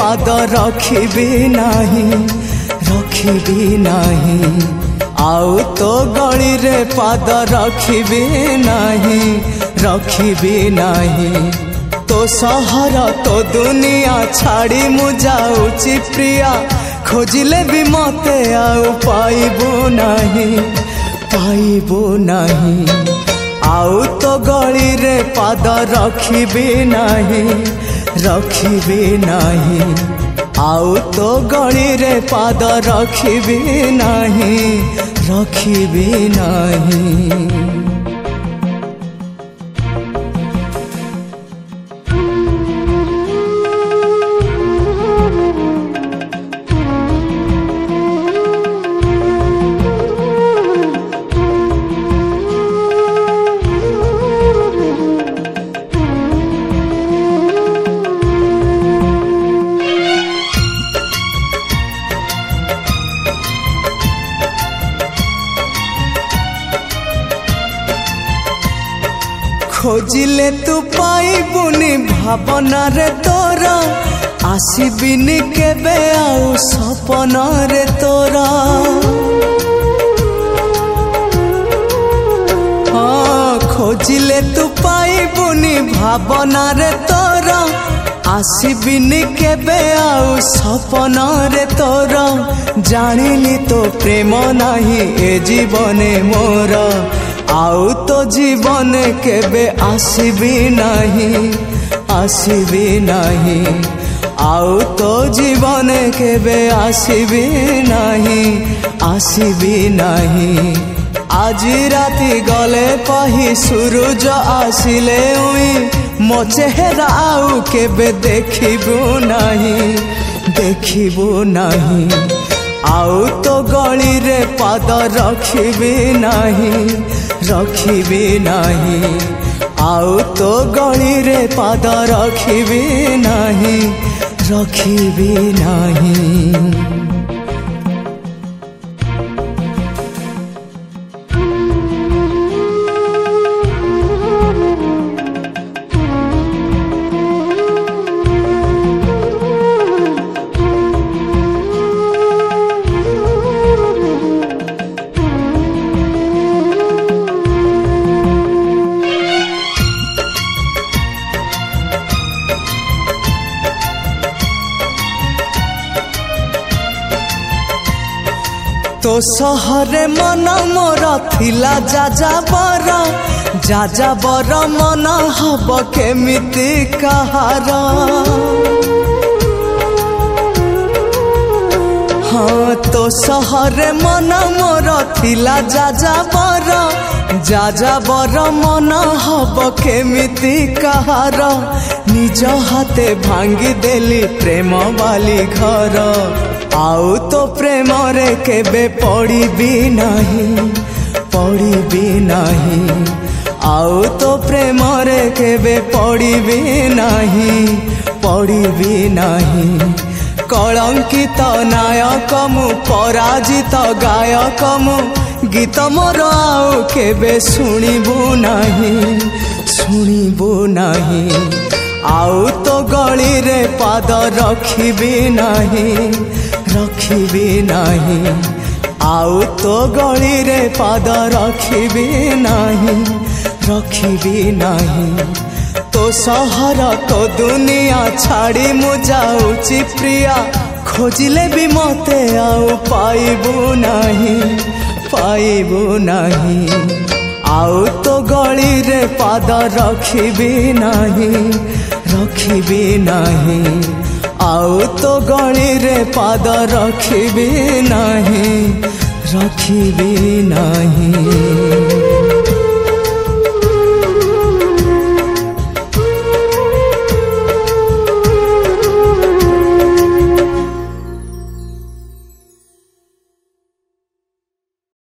पाद रखिबी नाही आउ तो गली रे पाद रखिबी नाही तो सहर तो दुनिया छाड़ी मु जाऊची प्रिया खोजिले भी मते आउ पाइबो नाही आउ तो गली रे पाद रखिबी नाही आउ तो गली रे पाद रखिबी नाही खोजिले तू पाइबुनी भावना रे तोरा आसीबिनी केबे आउ सपन रे तोरा खोजिले तू पाइबुनी भावना रे तोरा आसीबिनी केबे आउ सपन रे तोरा जानिली तो प्रेम नाही ए जीवने मोर आउ तो जीवन केबे आसीबी नाही आउ तो जीवन केबे आसीबी नाही आज राति गले पही सूरज आसिले उई मो चेहरा आउ केबे देखिबू नाही आउ तो गली रे पाद रखिबी नाही आउ तो गली रे पाद रखिबी नाही तो सहरे मन मोर थिला जाजाबर मन हब केमिति कहार हाँ तो सहरे मन मोर थिला जाजाबर मन हब केमिति कहार निज हाथे भांगी देली प्रेम वाली घर आउ तो प्रेम रे केबे पड़िबी नाही आउ तो प्रेम रे केबे पड़िबी नाही कलंकित नायक मु पराजित गायक मु गीत मोर आउ केबे शुणिबू नाही आउ तो गली रे पाद रखिबी नाही आउ तो गली रे पाद रखिबी नाही तो सहर तो दुनिया छाड़ी मु जाऊची प्रिया खोजिले भी मते आउ पाइबू नाही आउ तो गली रे पाद रखिबी नाही आउ तो गली रे पाद रखिबी नाही